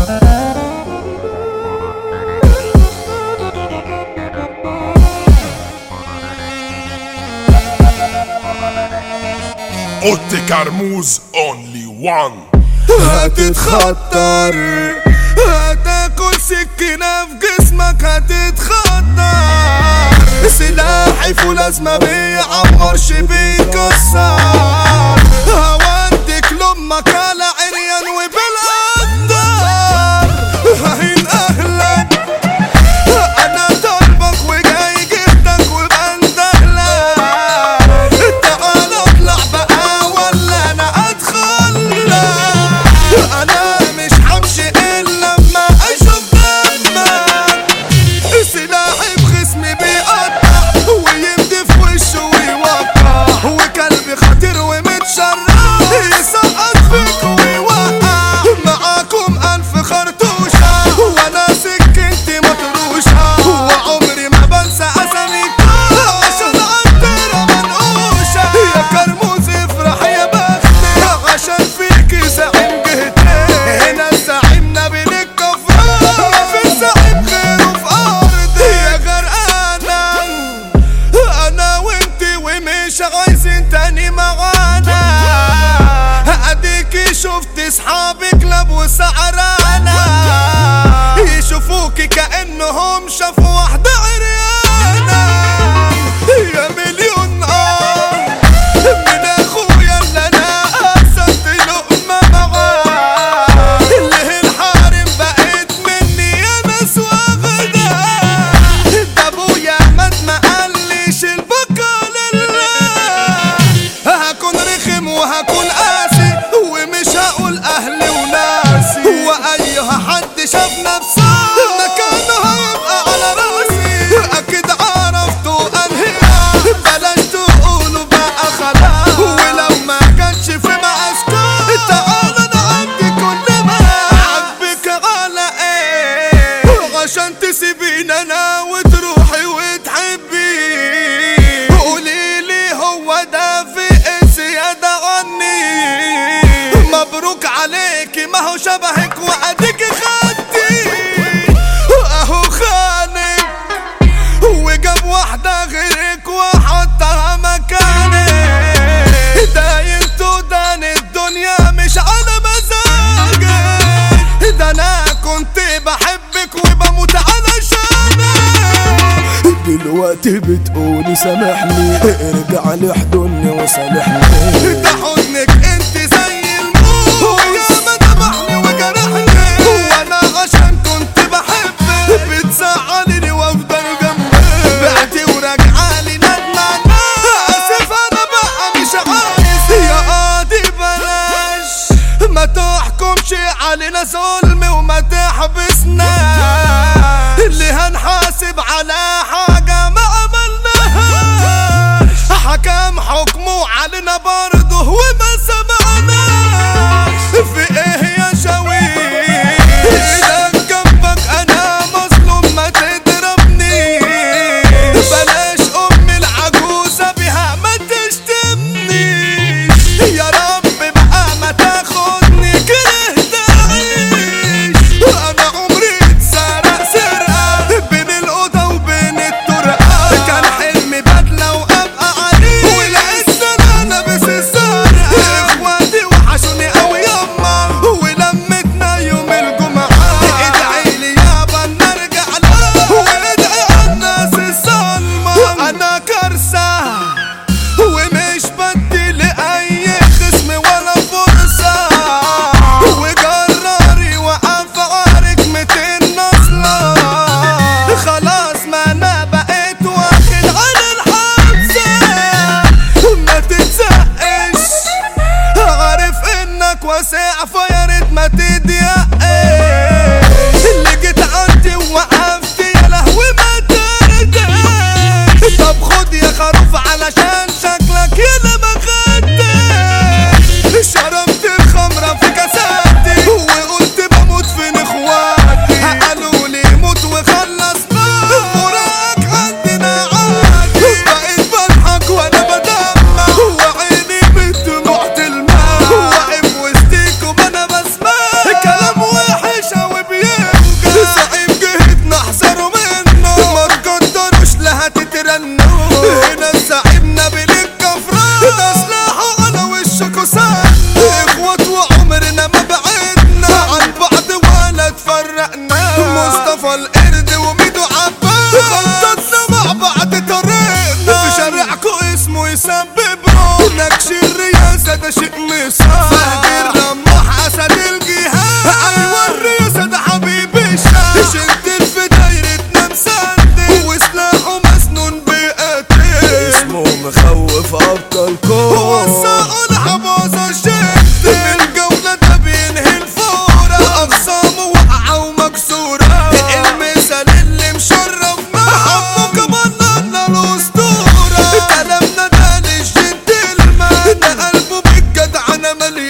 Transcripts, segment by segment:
اوتي كرموز اونلي وان. هتتخطر، هتاكل سكينة في جسمك، هتتخطر. سلاحي فولاذ بيعورش بيكسر. هوديك لامك على عريان وبالقدر. هين اهلك انا طالبك وجاي جهدك وبندهلك. تعال اطلع بقى ولا انا ادخلك. انا مش همشي الا لما اشوف دمك. سلاحي بخصمي بيقطع ويمدي في وشه ويوقع. وكلبي خطير ومتشرع يسقط فيك ويوقع. معاكم الف خرطوشة وانا سكنتي مطروشة. وعمري ما بنسى اساميكم عشان عالطيرة منقوشة. يا كرموز افرح يا بختي عشان فيكي زعيم جهتين. هنا الزعيم نبيل الكفران مفيش زعيم غيره في ارضي. يا غرقانة انا وانتي ومش عايزين تاني معانا. اديكي شفتي صحابي كلاب وسعرانة. يشوفوكي كأنهم شافوا واحدة عريانة. يا مليون من اخويا اللي انا قسمت لقمة معاه. اللي الحارم بقيت مني يا ناس واخدة. ده ابويا مات ما قاليش البقا لله. هكون رخم وهكون قاسي ومش هقول اهلي وناسي. وايها حد شاف نفسه مكانه هيبقى على راسي. اكيد عرفتوا انهيها بلاش تقولوا بقى خلاص. ولو ما كانش في مقاسكم تعال انا عندي كل ما عاجبك على ايه عشان تسيبيني انا وتروحي وتحبي. قوليلي هو ده في زيادة عني. مبروك عليكي ما هو شبهك واديكي خدتي. اهو خانك وجاب واحدة غيرك وحطها مكانك. دايرت ودان الدنيا مش على مزاجك. ده انا كنت بحبك وبموت علشانك. دلوقتي بتقولي سامحني، ارجع لحضني وسامحني. ده حضنك انت زي الموت ويا ما ذبحني وجرحني. وانا عشان كنت بحبك بتزعلني وافضل جنبك. بعتي وراجعالي ندمانة. اسف انا بقى مش عايز. يا قاضي بلاش ما تحكمش علينا ظلم وما تحبسناش. اللي هنحاسب على حاجة ما عملناهاش. حكم حكمه علينا برضه وما سمعناش. في ايه يا شويش ايدك جنبك انا مظلوم ما تضربنيش. بلاش ام العجوزة بها ما تشتمنيش. يا رب بقى ما تاخدني كرهت اعيش. انا عمري اتسرق سرقة بين الأوضة وبين ومسبب روح نكش الرياسة ده شيء مصاب فهد الرماح أسد الجهاد أيوة الرياسة ده حبيب الشعب شنتل في دايرتنا مسندل وسلاحه مسنون بقتل اسمه مخوف أبطال كون ووسعوا الحباظة شد الجولة ده بينهي الفورة أقسامه واقعة ومكسورة المثال اللي مشرفنا حبه كمان لنا الأسطورة كلامنا ده للجنتلمان ده قلبه بالجدعنة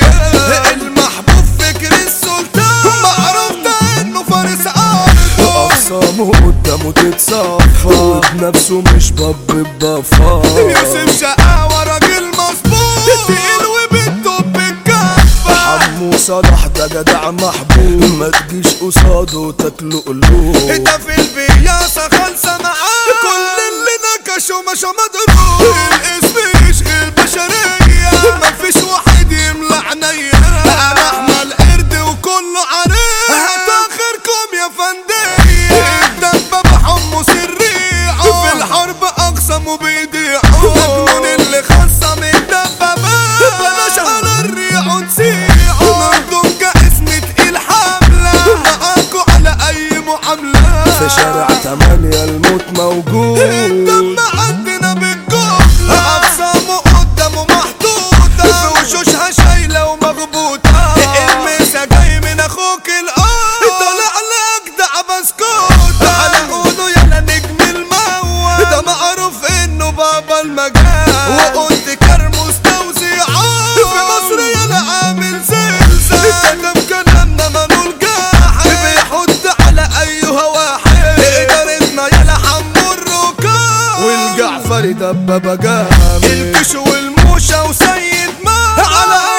مليان المحبوب فكر السلطان معروف ده إنه فارس أرضه أقسامه قدامه تتصفى وبنفسه مش باب بفا يوسف شقاوة راجل مظبوط تقيل وبنته بالكفة حمو صلاح ده جدع محبوب ما تجيش قصاده تاكله قلوب ده في البياسة خالصة معاه كل اللي نكشوا مشى مضروب الاسم يشغل بشرية مفيش واحد يملى عينيا انا احمل قرد وكله عريق هتاخركم يا فندية الدبابة حمو سريعه في الحرب اقسموا بيضيعوا مجنون اللي خصم الدبابات بلاش على الريع ونسيعه مردون كاسم تقيل حملة معاكوا على اي معاملة في شارع 8 الموت موجود الدم عندنا بالجملة أقسامه قدامه محطوطة في وشوشها شايلة ومغبوطة المسا جاي من أخوك الأرض طالع لأجدع بسكوتة على قوله يلا نجم الموت ده معروف إنه بابا المجال وقلت كرموس توزيعات في مصر يلا عامل زلزال كلام كلامنا منول جاحد بيحط على أيها واحد إدارتنا يلا حمو الركاب والجعفري دبابة جامد الكش والموشة وسيد ما على